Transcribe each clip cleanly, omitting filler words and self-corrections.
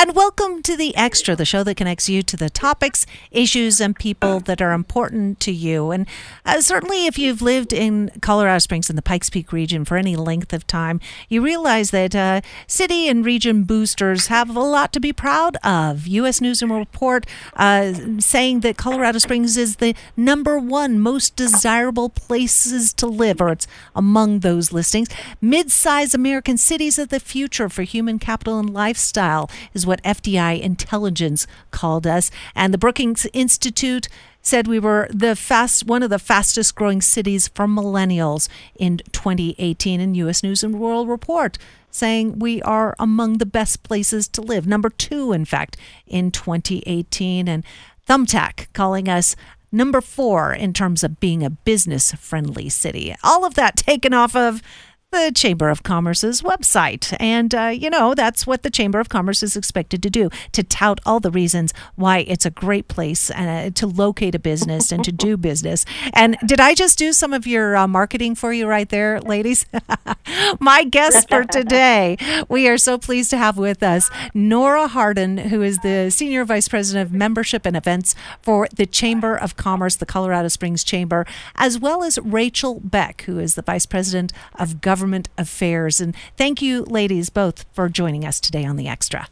And welcome to The Extra, the show that connects you to the topics, issues, and people that are important to you. And certainly if you've lived in Colorado Springs in the Pikes Peak region for any length of time, you realize that city and region boosters have a lot to be proud of. U.S. News and World Report saying that Colorado Springs is the #1 most desirable places to live, or it's among those listings. Mid-size American cities of the future for human capital and lifestyle is what FDI Intelligence called us. And the Brookings Institute said we were one of the fastest growing cities for millennials in 2018. And U.S. News and World Report saying we are among the best places to live, #2, in fact, in 2018. And Thumbtack calling us #4 in terms of being a business-friendly city. All of that taken off of the Chamber of Commerce's website. And, that's what the Chamber of Commerce is expected to do, to tout all the reasons why it's a great place to locate a business and to do business. And did I just do some of your marketing for you right there, ladies? My guest for today, we are so pleased to have with us Nora Hardin, who is the Senior Vice President of Membership and Events for the Chamber of Commerce, the Colorado Springs Chamber, as well as Rachel Beck, who is the Vice President of Government Affairs. And thank you, ladies, both for joining us today on The Extra.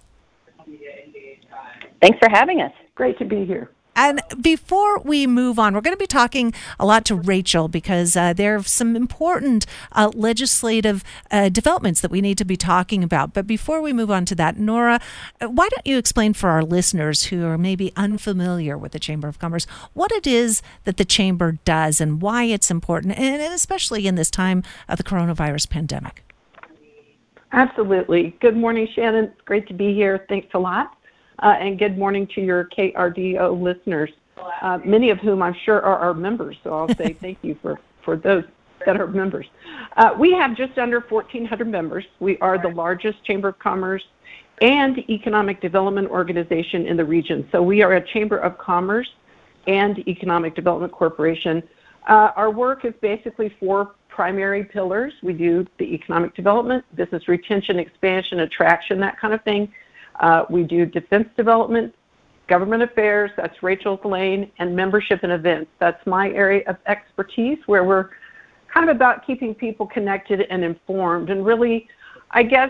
Thanks for having us. Great to be here. And before we move on, we're going to be talking a lot to Rachel because there are some important legislative developments that we need to be talking about. But before we move on to that, Nora, why don't you explain for our listeners who are maybe unfamiliar with the Chamber of Commerce what it is that the Chamber does and why it's important, and especially in this time of the coronavirus pandemic? Absolutely. Good morning, Shannon. It's great to be here. Thanks a lot. And good morning to your KRDO listeners, many of whom I'm sure are our members. So I'll say thank you for those that are members. We have just under 1,400 members. We are the largest Chamber of Commerce and economic development organization in the region. So we are a Chamber of Commerce and Economic Development Corporation. Our work is basically 4 primary pillars. We do the economic development, business retention, expansion, attraction, that kind of thing. We do defense development, government affairs, that's Rachel's lane, and membership and events. That's my area of expertise, where we're kind of about keeping people connected and informed. And really, I guess,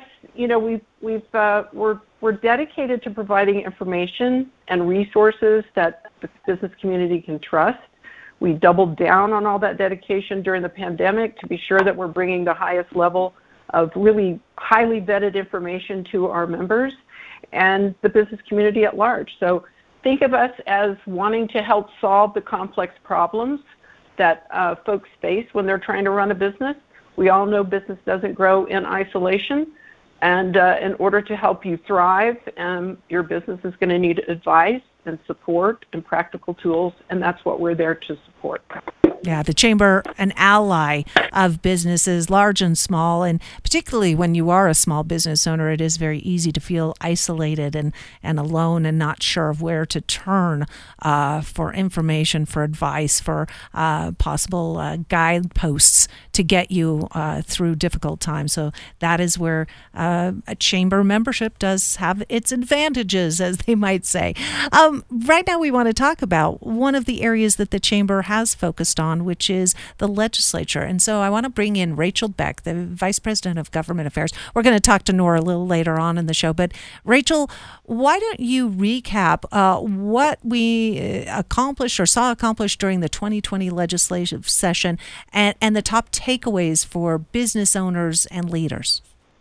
we're dedicated to providing information and resources that the business community can trust. We doubled down on all that dedication during the pandemic to be sure that we're bringing the highest level of really highly vetted information to our members and the business community at large. So think of us as wanting to help solve the complex problems that folks face when they're trying to run a business. We all know business doesn't grow in isolation, and in order to help you thrive, your business is going to need advice and support and practical tools, and that's what we're there to support. Yeah, the Chamber, an ally of businesses, large and small, and particularly when you are a small business owner, it is very easy to feel isolated and alone and not sure of where to turn for information, for advice, for possible guideposts to get you through difficult times. So that is where a Chamber membership does have its advantages, as they might say. Right now we want to talk about one of the areas that the Chamber has focused on, which is the legislature. And so I want to bring in Rachel Beck, the Vice President of Government Affairs. We're going to talk to Nora a little later on in the show. But Rachel, why don't you recap what we accomplished or saw accomplished during the 2020 legislative session and the top takeaways for business owners and leaders?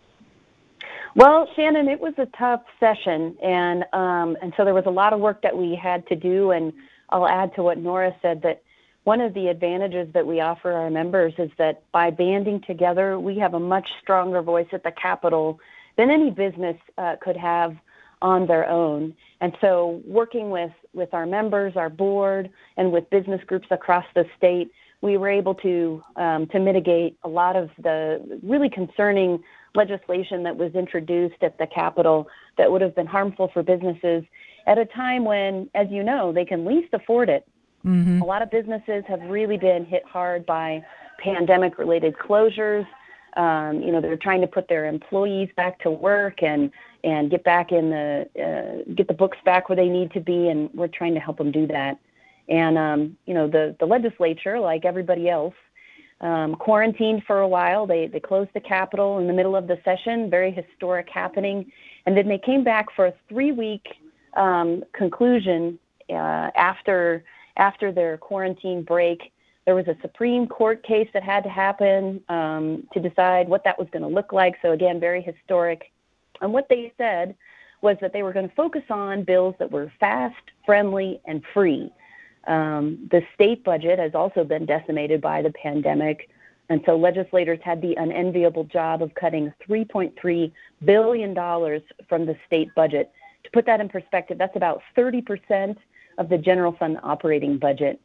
Well, Shannon, it was a tough session, and so there was a lot of work that we had to do, and I'll add to what Nora said, that one of the advantages that we offer our members is that by banding together, we have a much stronger voice at the Capitol than any business could have on their own. And so working with our members, our board, and with business groups across the state, we were able to mitigate a lot of the really concerning legislation that was introduced at the Capitol that would have been harmful for businesses at a time when, as you know, they can least afford it. Mm-hmm. A lot of businesses have really been hit hard by pandemic-related closures. They're trying to put their employees back to work, and and get the books back where they need to be, and we're trying to help them do that. And the legislature, like everybody else, quarantined for a while. They closed the Capitol in the middle of the session, very historic happening, and then they came back for a 3-week conclusion after their quarantine break. There was a Supreme Court case that had to happen to decide what that was going to look like. So again, very historic. And what they said was that they were going to focus on bills that were fast, friendly, and free. The state budget has also been decimated by the pandemic, and so legislators had the unenviable job of cutting $3.3 billion from the state budget. To put that in perspective, that's about 30% of the general fund operating budget.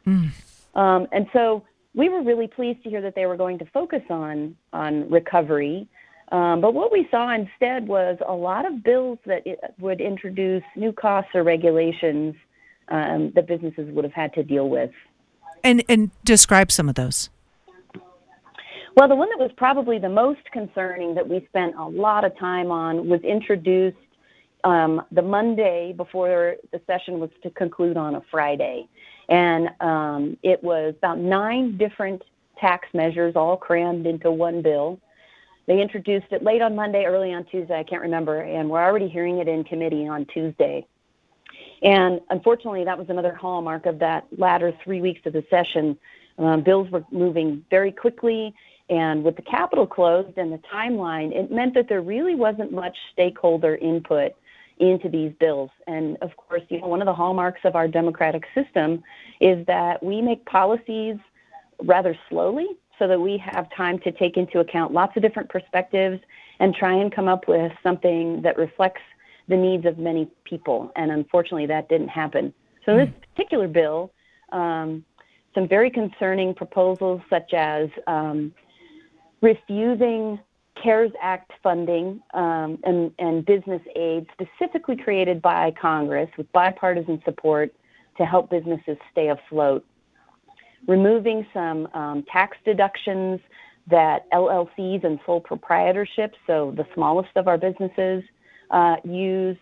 And so we were really pleased to hear that they were going to focus on recovery. But what we saw instead was a lot of bills that would introduce new costs or regulations that businesses would have had to deal with. And describe some of those. Well, the one that was probably the most concerning that we spent a lot of time on was introduced the Monday before the session was to conclude on a Friday. And it was about 9 different tax measures all crammed into one bill. They introduced it late on Monday, early on Tuesday, I can't remember, and we're already hearing it in committee on Tuesday. And unfortunately, that was another hallmark of that latter 3 weeks of the session. Bills were moving very quickly, and with the Capitol closed and the timeline, it meant that there really wasn't much stakeholder input into these bills. And of course, one of the hallmarks of our democratic system is that we make policies rather slowly so that we have time to take into account lots of different perspectives and try and come up with something that reflects the needs of many people. And unfortunately, that didn't happen. So this particular bill, some very concerning proposals such as refusing CARES Act funding and business aid specifically created by Congress with bipartisan support to help businesses stay afloat. Removing some tax deductions that LLCs and sole proprietorships, so the smallest of our businesses, use,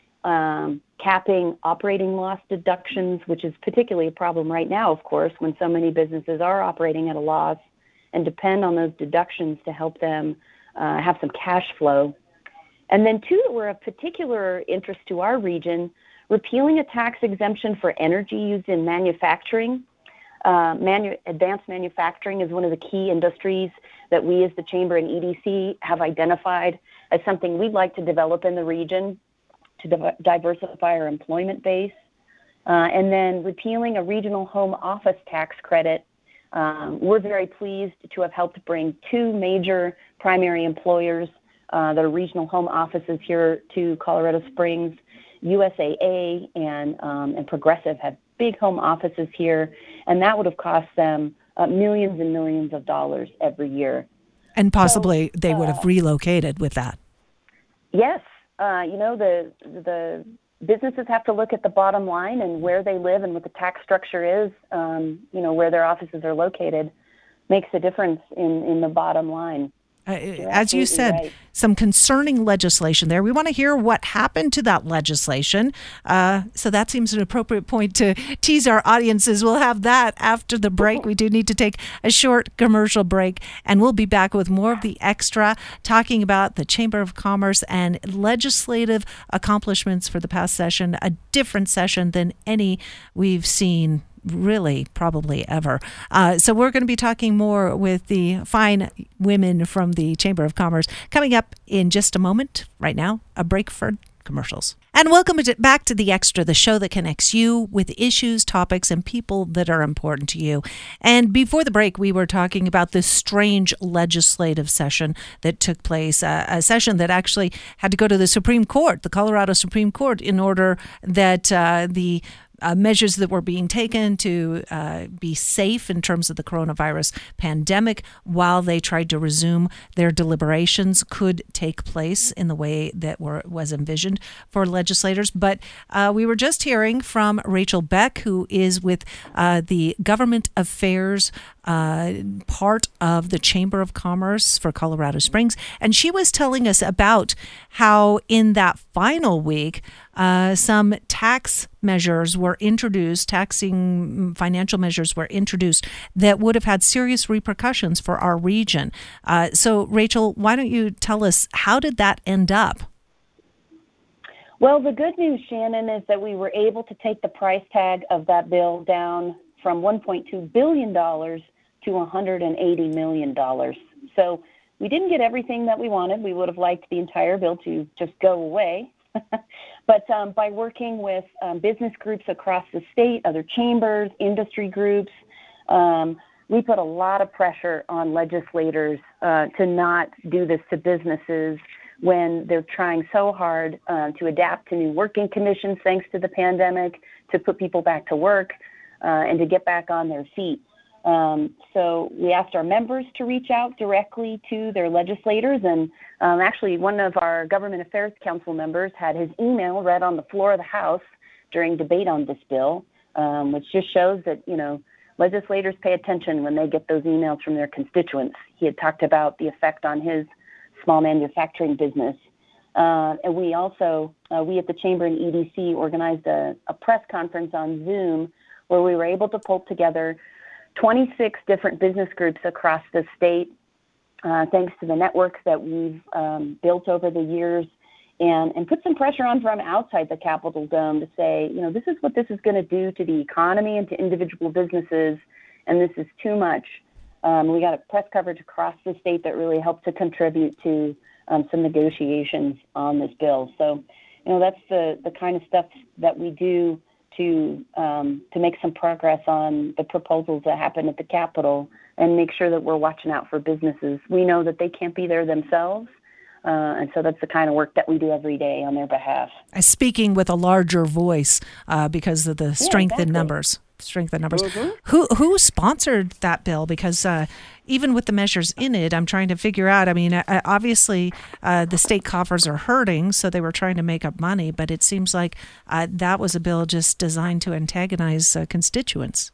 capping operating loss deductions, which is particularly a problem right now, of course, when so many businesses are operating at a loss and depend on those deductions to help them have some cash flow. And then 2 that were of particular interest to our region, repealing a tax exemption for energy used in manufacturing. Advanced manufacturing is one of the key industries that we as the Chamber and EDC have identified as something we'd like to develop in the region to diversify our employment base. And then repealing a regional home office tax credit. We're very pleased to have helped bring 2 major primary employers that are regional home offices here to Colorado Springs. USAA and Progressive have big home offices here, and that would have cost them millions and millions of dollars every year. And possibly they would have relocated with that. Yes. The businesses have to look at the bottom line and where they live and what the tax structure is, where their offices are located makes a difference in the bottom line. As you said, right. Some concerning legislation there. We want to hear what happened to that legislation. So that seems an appropriate point to tease our audiences. We'll have that after the break. We do need to take a short commercial break, and we'll be back with more of the extra, talking about the Chamber of Commerce and legislative accomplishments for the past session, a different session than any we've seen really probably ever. So we're going to be talking more with the fine women from the Chamber of Commerce coming up in just a moment. Right now, a break for commercials. And welcome back to The Extra, the show that connects you with issues, topics, and people that are important to you. And before the break, we were talking about this strange legislative session that took place, a session that actually had to go to the Supreme Court, the Colorado Supreme Court, in order that the measures that were being taken to be safe in terms of the coronavirus pandemic while they tried to resume their deliberations could take place in the way that was envisioned for legislators. But we were just hearing from Rachel Beck, who is with the Government Affairs part of the Chamber of Commerce for Colorado Springs. And she was telling us about how in that final week, some tax measures were introduced, taxing financial measures were introduced that would have had serious repercussions for our region. So, Rachel, why don't you tell us, how did that end up? Well, the good news, Shannon, is that we were able to take the price tag of that bill down from $1.2 billion to $180 million. So we didn't get everything that we wanted. We would have liked the entire bill to just go away. But by working with business groups across the state, other chambers, industry groups, we put a lot of pressure on legislators to not do this to businesses when they're trying so hard to adapt to new working conditions thanks to the pandemic, to put people back to work, and to get back on their feet. So we asked our members to reach out directly to their legislators, and actually one of our Government Affairs Council members had his email read on the floor of the House during debate on this bill, which just shows that, legislators pay attention when they get those emails from their constituents. He had talked about the effect on his small manufacturing business. And we also, we at the Chamber and EDC organized a press conference on Zoom where we were able to pull together 26 different business groups across the state, thanks to the networks that we've built over the years, and put some pressure on from outside the Capitol Dome to say, this is what this is going to do to the economy and to individual businesses, and this is too much. We got a press coverage across the state that really helped to contribute to some negotiations on this bill. So, that's the kind of stuff that we do to make some progress on the proposals that happen at the Capitol and make sure that we're watching out for businesses. We know that they can't be there themselves, and so that's the kind of work that we do every day on their behalf. Speaking with a larger voice because of the strength in numbers. Mm-hmm. Who sponsored that bill? Because even with the measures in it, I'm trying to figure out, obviously the state coffers are hurting, so they were trying to make up money, but it seems like that was a bill just designed to antagonize constituents.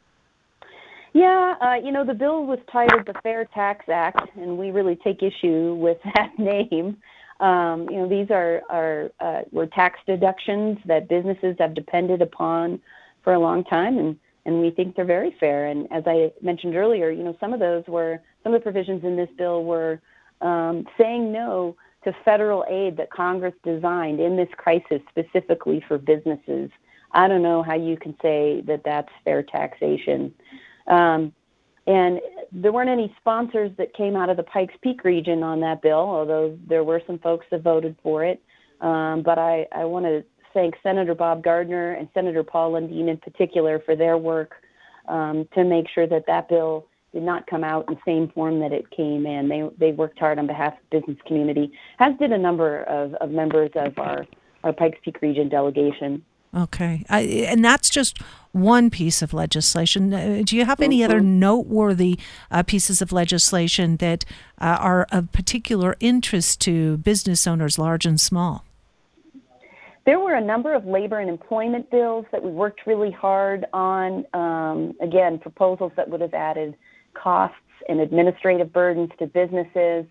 Yeah, the bill was titled the Fair Tax Act, and we really take issue with that name. These were tax deductions that businesses have depended upon for a long time, and we think they're very fair. And as I mentioned earlier, some of the provisions in this bill were saying no to federal aid that Congress designed in this crisis specifically for businesses. I don't know how you can say that that's fair taxation. And there weren't any sponsors that came out of the Pikes Peak region on that bill, although there were some folks that voted for it. But I want to thank Senator Bob Gardner and Senator Paul Lundeen in particular for their work to make sure that bill did not come out in the same form that it came in. They worked hard on behalf of the business community, as did a number of members of our Pikes Peak region delegation. Okay. And that's just one piece of legislation. Do you have any other noteworthy pieces of legislation that are of particular interest to business owners, large and small? There were a number of labor and employment bills that we worked really hard on. Again, proposals that would have added costs and administrative burdens to businesses.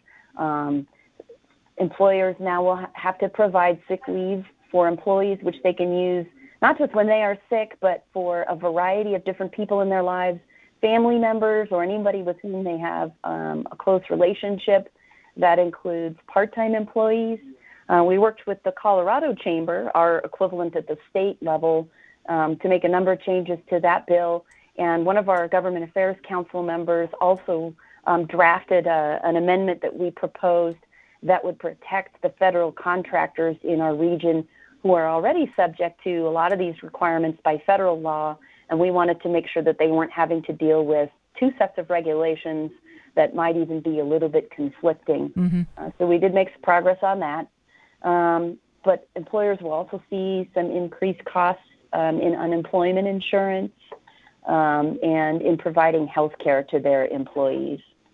Employers now will have to provide sick leave for employees, which they can use not just when they are sick, but for a variety of different people in their lives, family members or anybody with whom they have a close relationship. That includes part-time employees. We worked with the Colorado Chamber, our equivalent at the state level, to make a number of changes to that bill. And one of our Government Affairs Council members also drafted an amendment that we proposed that would protect the federal contractors in our region who are already subject to a lot of these requirements by federal law. And we wanted to make sure that they weren't having to deal with two sets of regulations that might even be a little bit conflicting. Mm-hmm. So we did make some progress on that. But employers will also see some increased costs in unemployment insurance and in providing health care to their employees.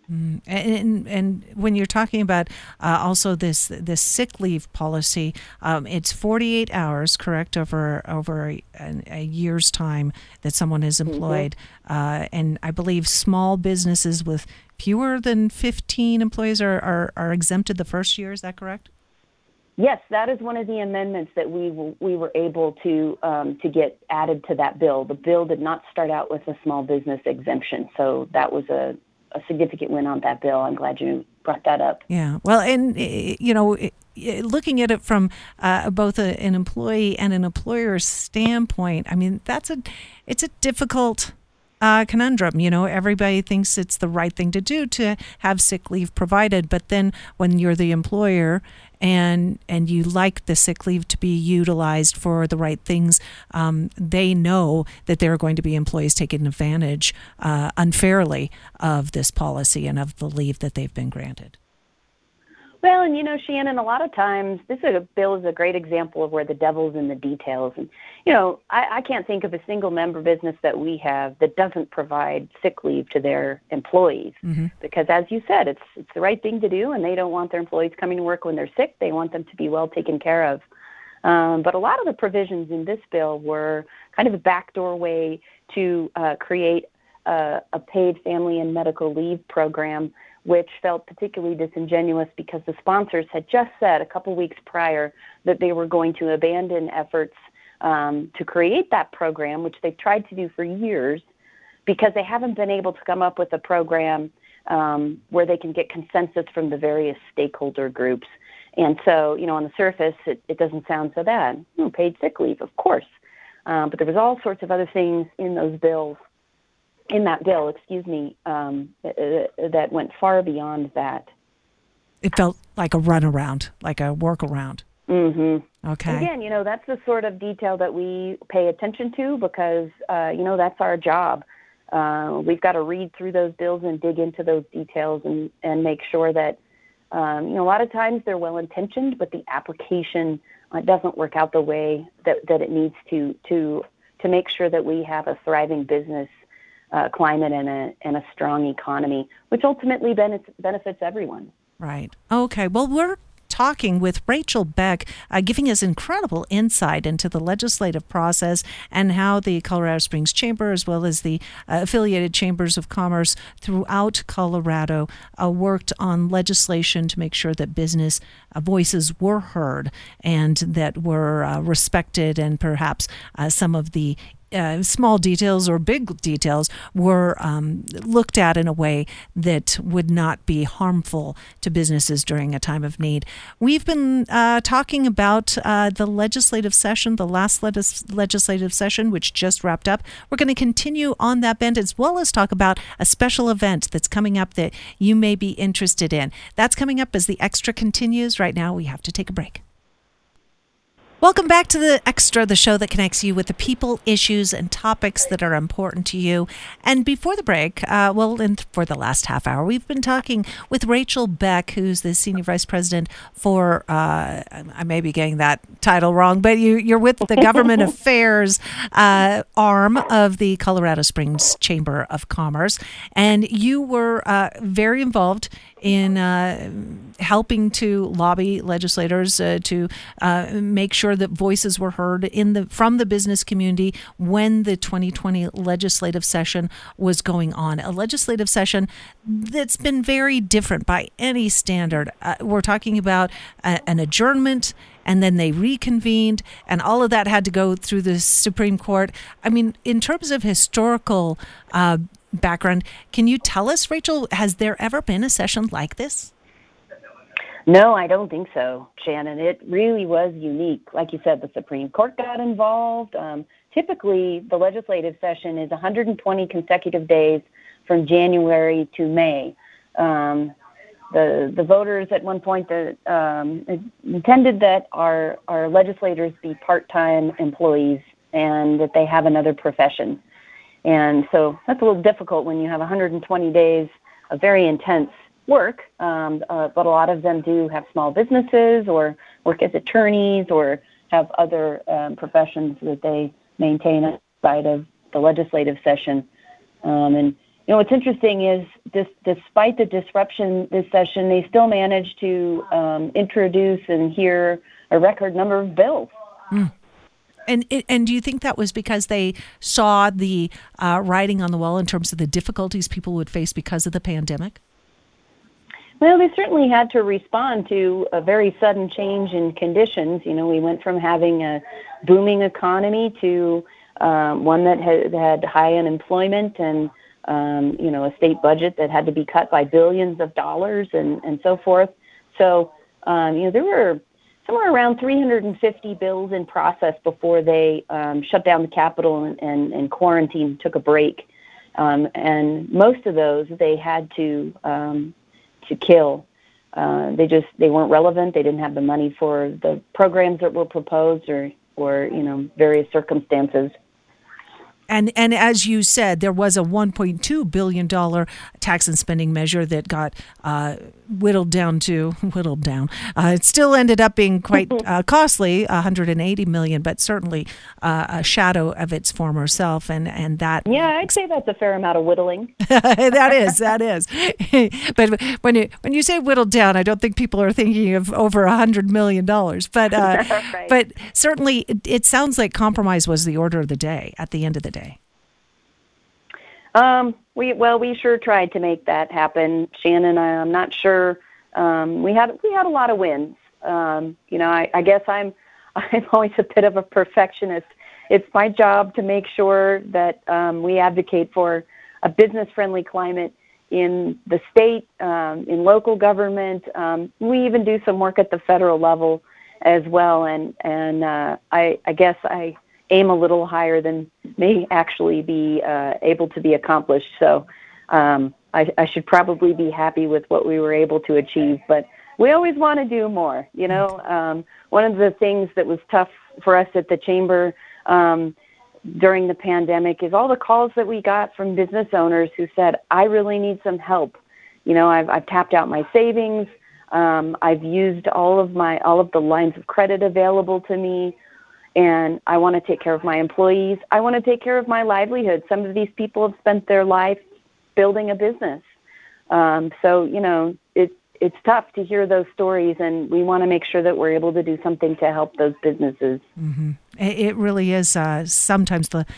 And when you're talking about also this sick leave policy, it's 48 hours, correct, over a year's time that someone is employed, and I believe small businesses with fewer than 15 employees are exempted the first year. Is that correct? Yes, that is one of the amendments that we were able to get added to that bill. The bill did not start out with a small business exemption, so that was a significant win on that bill. I'm glad you brought that up. Yeah, well, and looking at it from both an employee and an employer standpoint, I mean, it's a difficult conundrum. Everybody thinks it's the right thing to do to have sick leave provided, but then when you're the employer and you like the sick leave to be utilized for the right things, they know that there are going to be employees taking advantage unfairly of this policy and of the leave that they've been granted. Well, and Shannon, a lot of times this bill is a great example of where the devil's in the details. And, I can't think of a single member business that we have that doesn't provide sick leave to their employees. Because as you said, it's the right thing to do, and they don't want their employees coming to work when they're sick. They want them to be well taken care of. But a lot of the provisions in this bill were kind of a backdoor way to create a paid family and medical leave program, which felt particularly disingenuous because the sponsors had just said a couple weeks prior that they were going to abandon efforts to create that program, which they've tried to do for years, because they haven't been able to come up with a program where they can get consensus from the various stakeholder groups. And so, on the surface, it doesn't sound so bad. Paid sick leave, of course. But there was all sorts of other things in that bill, that went far beyond that. It felt like a runaround, like a workaround. Okay. Again, that's the sort of detail that we pay attention to because, that's our job. We've got to read through those bills and dig into those details and make sure that, a lot of times they're well-intentioned, but the application doesn't work out the way that it needs to make sure that we have a thriving business climate and a strong economy, which ultimately benefits everyone. Right. Okay. Well, we're talking with Rachel Beck, giving us incredible insight into the legislative process and how the Colorado Springs Chamber, as well as the affiliated chambers of commerce throughout Colorado, worked on legislation to make sure that business voices were heard and that were respected, and perhaps some of the small details or big details were looked at in a way that would not be harmful to businesses during a time of need. We've been talking about the legislative session, the last legislative session, which just wrapped up. We're going to continue on that bent, as well as talk about a special event that's coming up that you may be interested in. That's coming up as the Extra continues. Right now, we have to take a break. Welcome back to the Extra, the show that connects you with the people, issues, and topics that are important to you. And before the break, for the last half hour, we've been talking with Rachel Beck, who's the Senior Vice President for, I may be getting that title wrong, but you're with the Government Affairs arm of the Colorado Springs Chamber of Commerce. And you were very involved in helping to lobby legislators to make sure that voices were heard from the business community when the 2020 legislative session was going on. A legislative session that's been very different by any standard. We're talking about an adjournment, and then they reconvened, and all of that had to go through the Supreme Court. I mean, in terms of historical background, can you tell us, Rachel, has there ever been a session like this? No, I don't think so, Shannon. It really was unique. Like you said, the Supreme Court got involved. Typically, the legislative session is 120 consecutive days from January to May. The voters at one point intended that our legislators be part-time employees and that they have another profession. And so that's a little difficult when you have 120 days of very intense work, but a lot of them do have small businesses or work as attorneys or have other professions that they maintain outside of the legislative session. And what's interesting is despite the disruption this session, they still managed to introduce and hear a record number of bills. Mm. And do you think that was because they saw the writing on the wall in terms of the difficulties people would face because of the pandemic? Well, they certainly had to respond to a very sudden change in conditions. We went from having a booming economy to one that had high unemployment and, a state budget that had to be cut by billions of dollars and so forth. So, there were somewhere around 350 bills in process before they shut down the Capitol and quarantine, took a break. And most of those they had to kill. They weren't relevant. They didn't have the money for the programs that were proposed or various circumstances. And as you said, there was a $1.2 billion tax and spending measure that got whittled down. It still ended up being quite costly, $180 million, but certainly a shadow of its former self. And that. Yeah, I'd say that's a fair amount of whittling. That is. But when you say whittled down, I don't think people are thinking of over $100 million. But right. But certainly, it sounds like compromise was the order of the day at the end of the day. We sure tried to make that happen, Shannon. I'm not sure. We had a lot of wins. I guess I'm always a bit of a perfectionist. It's my job to make sure that we advocate for a business-friendly climate in the state, in local government. We even do some work at the federal level as well. And I guess I aim a little higher than may actually be able to be accomplished. So I should probably be happy with what we were able to achieve, but we always want to do more. One of the things that was tough for us at the Chamber during the pandemic is all the calls that we got from business owners who said, I really need some help. I've tapped out my savings. I've used all of the lines of credit available to me. And I want to take care of my employees. I want to take care of my livelihood. Some of these people have spent their life building a business. So, it's tough to hear those stories, and we want to make sure that we're able to do something to help those businesses. Mm-hmm. It really is sometimes the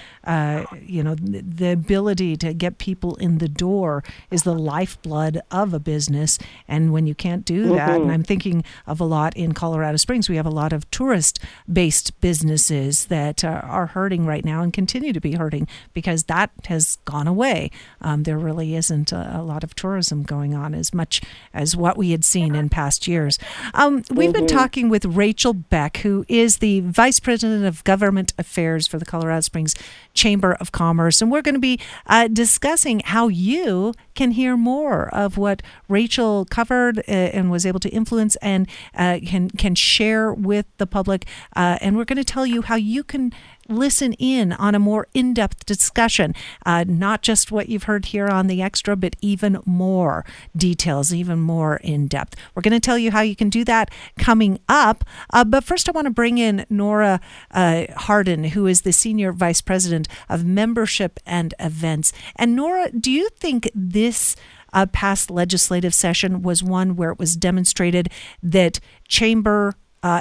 ability to get people in the door is the lifeblood of a business. And when you can't do that, and I'm thinking of a lot in Colorado Springs, we have a lot of tourist-based businesses that are hurting right now and continue to be hurting because that has gone away. There really isn't a lot of tourism going on as much as what we had seen in past years. We've been talking with Rachel Beck, who is the Vice President of Government Affairs for the Colorado Springs Chamber of Commerce, and we're going to be discussing how you can hear more of what Rachel covered and was able to influence and can share with the public, and we're going to tell you how you can listen in on a more in-depth discussion, not just what you've heard here on The Extra, but even more details, even more in-depth. We're going to tell you how you can do that coming up. But first, I want to bring in Nora Hardin, who is the Senior Vice President of Membership and Events. And Nora, do you think this past legislative session was one where it was demonstrated that Chamber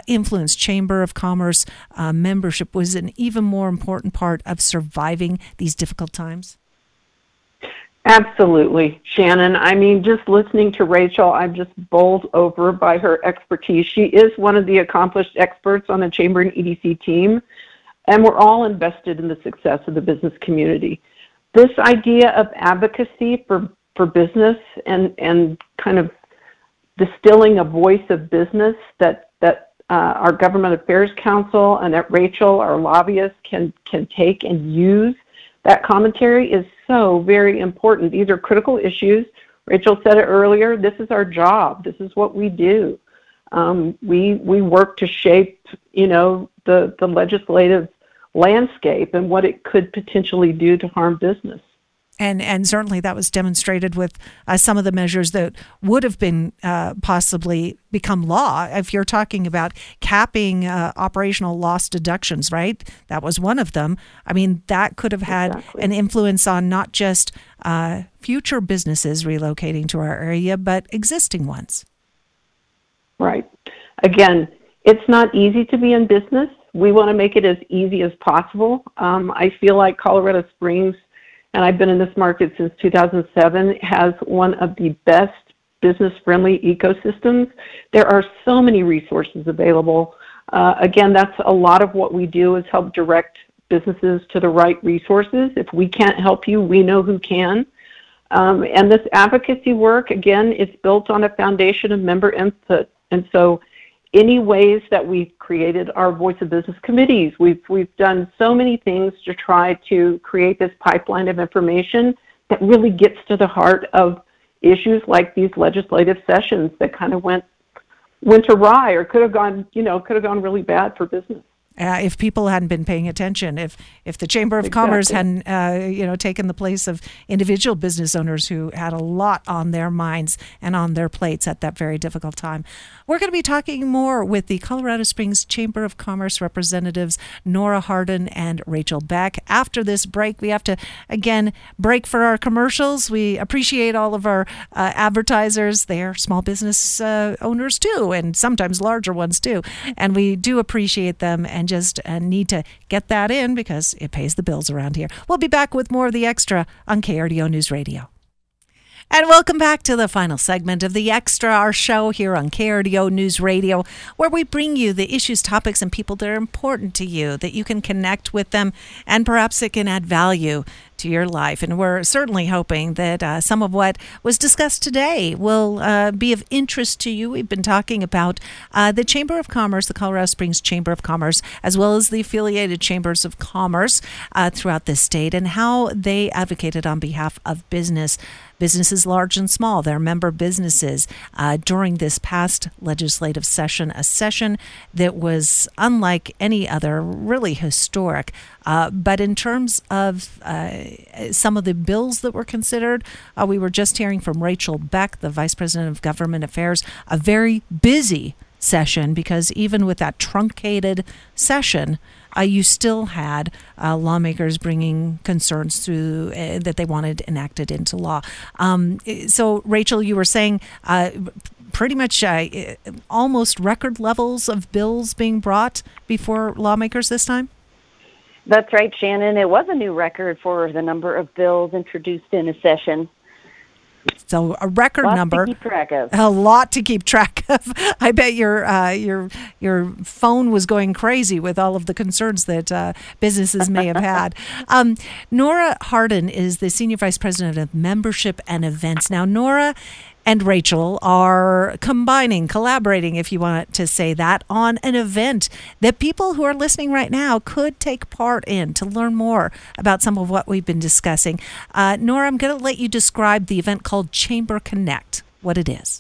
of Commerce membership was an even more important part of surviving these difficult times? Absolutely, Shannon. I mean, just listening to Rachel, I'm just bowled over by her expertise. She is one of the accomplished experts on the Chamber and EDC team, and we're all invested in the success of the business community. This idea of advocacy for business and kind of distilling a voice of business that our Government Affairs Council and that Rachel, our lobbyist, can take and use, that commentary is so very important. These are critical issues. Rachel said it earlier. This is our job. This is what we do. We work to shape, the legislative landscape and what it could potentially do to harm business. And certainly that was demonstrated with some of the measures that would have been possibly become law. If you're talking about capping operational loss deductions, right? That was one of them. I mean, that could have had an influence on not just future businesses relocating to our area, but existing ones. Right. Again, it's not easy to be in business. We want to make it as easy as possible. I feel like Colorado Springs, and I've been in this market since 2007, has one of the best business-friendly ecosystems. There are so many resources available. Again, that's a lot of what we do is help direct businesses to the right resources. If we can't help you, we know who can. And this advocacy work, again, it's built on a foundation of member input. And so any ways that we've created our Voice of Business committees, we've done so many things to try to create this pipeline of information that really gets to the heart of issues like these legislative sessions that kind of went awry or could have gone really bad for business. If people hadn't been paying attention, if the Chamber of Commerce hadn't taken the place of individual business owners who had a lot on their minds and on their plates at that very difficult time. We're going to be talking more with the Colorado Springs Chamber of Commerce representatives Nora Hardin and Rachel Beck. After this break, we have to again break for our commercials. We appreciate all of our advertisers. They're small business owners too, and sometimes larger ones too, and we do appreciate them and just need to get that in because it pays the bills around here. We'll be back with more of The Extra on KRDO News Radio. And welcome back to the final segment of The Extra, our show here on KRDO News Radio, where we bring you the issues, topics, and people that are important to you, that you can connect with them, and perhaps it can add value to your life. And we're certainly hoping that some of what was discussed today will be of interest to you. We've been talking about the Chamber of Commerce, the Colorado Springs Chamber of Commerce, as well as the affiliated chambers of commerce throughout this state, and how they advocated on behalf of businesses large and small, their member businesses, during this past legislative session, a session that was unlike any other, really historic. But in terms of some of the bills that were considered, we were just hearing from Rachel Beck, the Vice President of Government Affairs, a very busy session, because even with that truncated session, you still had lawmakers bringing concerns through that they wanted enacted into law. So, Rachel, you were saying pretty much almost record levels of bills being brought before lawmakers this time? That's right, Shannon. It was a new record for the number of bills introduced in a session. So a record number, to keep track of. A lot to keep track of. I bet your phone was going crazy with all of the concerns that businesses may have had. Nora Hardin is the Senior Vice President of Membership and Events. Now, Nora and Rachel are collaborating, if you want to say that, on an event that people who are listening right now could take part in to learn more about some of what we've been discussing. Nora, I'm going to let you describe the event called Chamber Connect, what it is.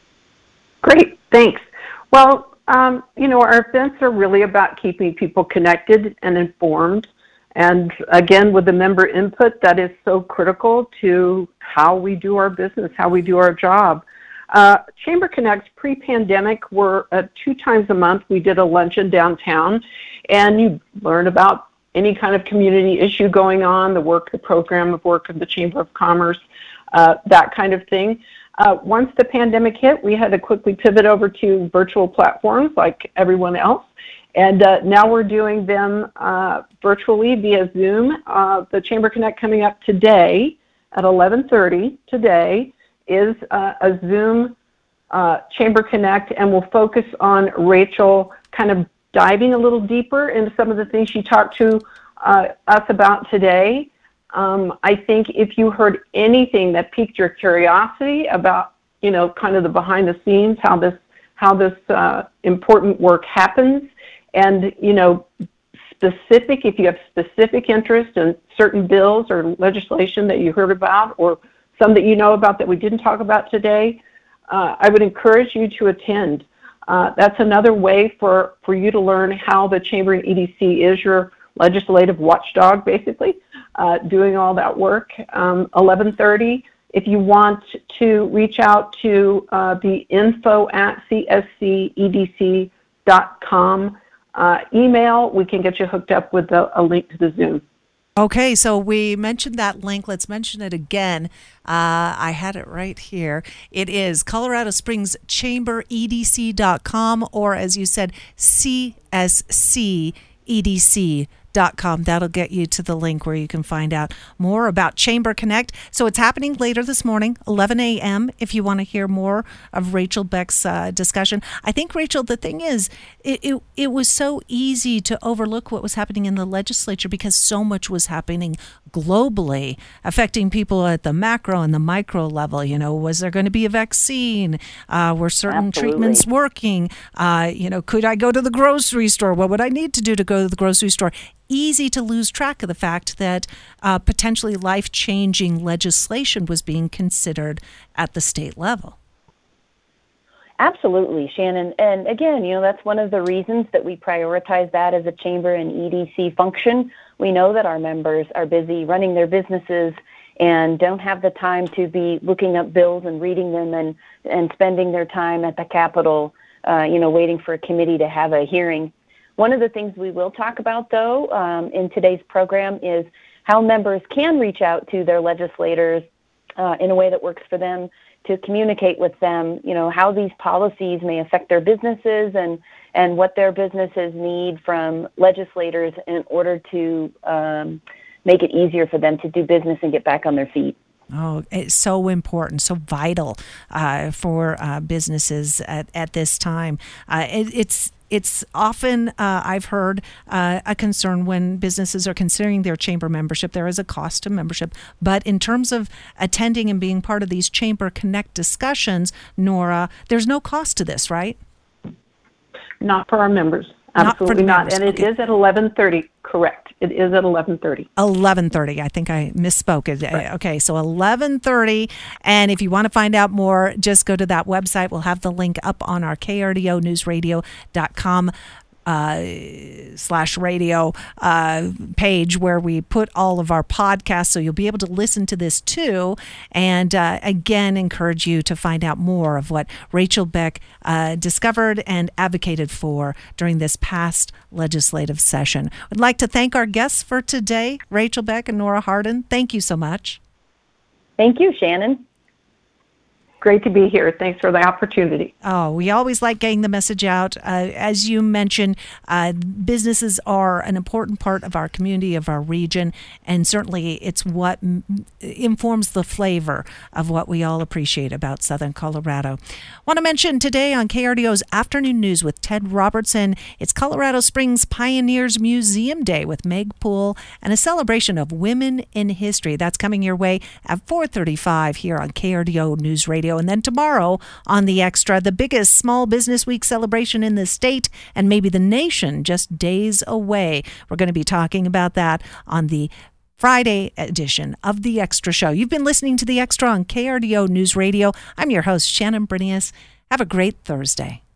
Great, thanks. Well, our events are really about keeping people connected and informed. And again, with the member input, that is so critical to how we do our business, how we do our job. Chamber Connects pre-pandemic were 2 times a month. We did a luncheon downtown, and you learn about any kind of community issue going on, the program of work of the Chamber of Commerce, that kind of thing. Once the pandemic hit, we had to quickly pivot over to virtual platforms like everyone else. And now we're doing them virtually via Zoom. The Chamber Connect coming up today at 11:30 today is a Zoom Chamber Connect, and we'll focus on Rachel kind of diving a little deeper into some of the things she talked to us about today. I think if you heard anything that piqued your curiosity about, kind of the behind the scenes, how this important work happens, and, if you have specific interest in certain bills or legislation that you heard about, or some that you know about that we didn't talk about today, I would encourage you to attend. That's another way for you to learn how the Chamber and EDC is your legislative watchdog, basically, doing all that work. 11:30. If you want to reach out to the info@cscedc.com email, we can get you hooked up with a link to the Zoom. Okay, so we mentioned that link. Let's mention it again. I had it right here. It is Colorado Springs Chamber EDC.com, or as you said, CSCEDC.com. That'll get you to the link where you can find out more about Chamber Connect. So it's happening later this morning, 11 a.m., if you want to hear more of Rachel Beck's discussion. I think, Rachel, the thing is, it was so easy to overlook what was happening in the legislature because so much was happening globally, affecting people at the macro and the micro level. You know, was there going to be a vaccine? Were certain treatments working? Could I go to the grocery store? What would I need to do to go to the grocery store? Easy to lose track of the fact that potentially life-changing legislation was being considered at the state level. Absolutely, Shannon. And again, that's one of the reasons that we prioritize that as a chamber and EDC function. We know that our members are busy running their businesses and don't have the time to be looking up bills and reading them and spending their time at the Capitol, waiting for a committee to have a hearing. One of the things we will talk about, though, in today's program is how members can reach out to their legislators in a way that works for them, to communicate with them, how these policies may affect their businesses and what their businesses need from legislators in order to make it easier for them to do business and get back on their feet. Oh, it's so important, so vital for businesses at this time. It's often, I've heard, a concern when businesses are considering their chamber membership. There is a cost to membership. But in terms of attending and being part of these Chamber Connect discussions, Nora, there's no cost to this, right? Not for our members. Absolutely not. And it is at 11:30. Correct. It is at 11:30. 11:30. I think I misspoke. Right. Okay, so 11:30. And if you want to find out more, just go to that website. We'll have the link up on our KRDOnewsradio.com /radio page where we put all of our podcasts, so you'll be able to listen to this too, and again encourage you to find out more of what Rachel Beck discovered and advocated for during this past legislative session. I'd like to thank our guests for today, Rachel Beck and Nora Hardin. Thank you so much. Thank you, Shannon. Great to be here. Thanks for the opportunity. Oh, we always like getting the message out. As you mentioned, businesses are an important part of our community, of our region, and certainly it's what informs the flavor of what we all appreciate about Southern Colorado. I want to mention today on KRDO's Afternoon News with Ted Robertson, it's Colorado Springs Pioneers Museum Day with Meg Poole and a celebration of women in history. That's coming your way at 4:35 here on KRDO News Radio. And then tomorrow on The Extra, the biggest Small Business Week celebration in the state and maybe the nation, just days away. We're going to be talking about that on the Friday edition of The Extra Show. You've been listening to The Extra on KRDO News Radio. I'm your host, Shannon Brinius. Have a great Thursday.